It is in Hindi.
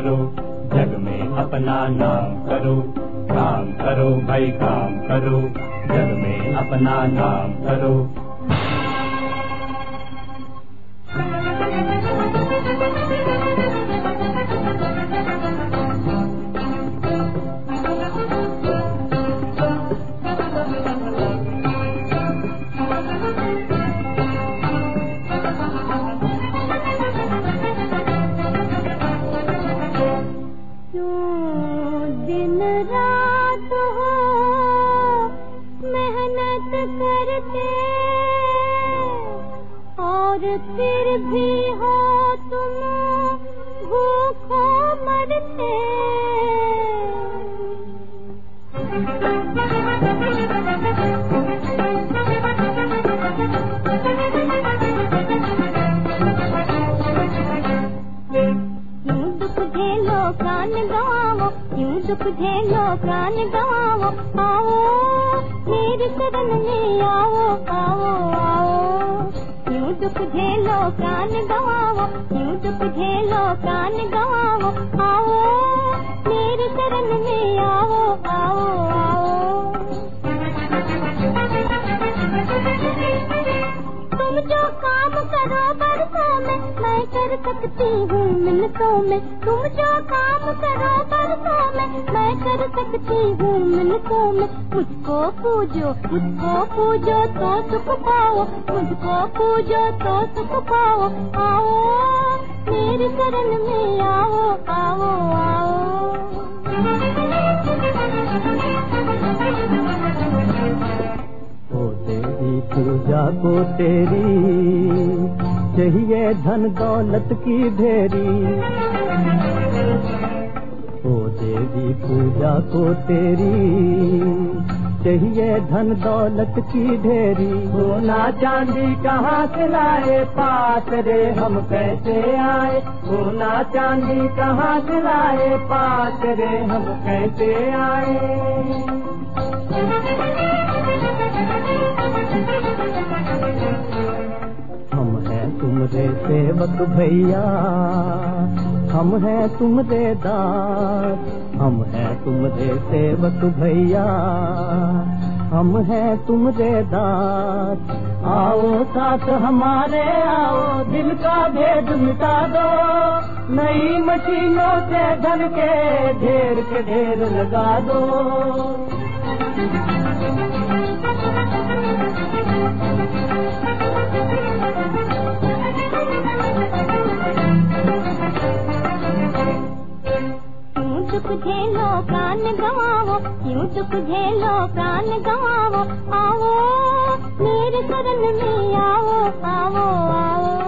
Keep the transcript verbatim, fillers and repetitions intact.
करो, जग में अपना नाम करो। काम करो भाई काम करो, जग में अपना नाम करो। दिन रात हो मेहनत करते और फिर भी हो तुम भूखों मरते। क्यों दुख झेलो प्राण गवाओ, क्यों दुख झेलो प्राण गवाओ। आओ मेरे शरण में आओ, आओ आओ। क्यों दुख झेलो प्राण गवाओ, क्यों दुख झेलो प्राण गवाओ। आओ मेरे शरण में आओ, आओ आओ। तुम जो काम करो बरसों में, मैं कर सकती हूँ मिनटों में। तुम जो काम करो बरसों में, मैं कर सकती हूँ मिनटों में। मुझको पूजो, मुझको पूजो तो सुख पाओ, मुझको पूजो तो सुख पाओ। आओ मेरे शरण में आओ, आओ आओ। पूजा को तेरी चाहिए धन दौलत की ढेरी। ओ देवी पूजा को तेरी चाहिए धन दौलत की ढेरी। सोना चांदी कहाँ से लाए पास रे हम कैसे आए। सोना चांदी कहाँ से लाए पास रे हम कैसे आए। हम हैं तुमरे सेवक भैया, हम हैं तुमरे दास। हम हैं तुमरे सेवक भैया, हम हैं तुमरे दास। आओ साथ हमारे आओ, दिल का भेद मिटा दो। नई मशीनों से धन के ढेर के ढेर लगा दो। दुख झेलो प्राण गवाओ, क्यों दुख झेलो प्राण गवाओ। आओ मेरे शरण में आओ, आओ आओ।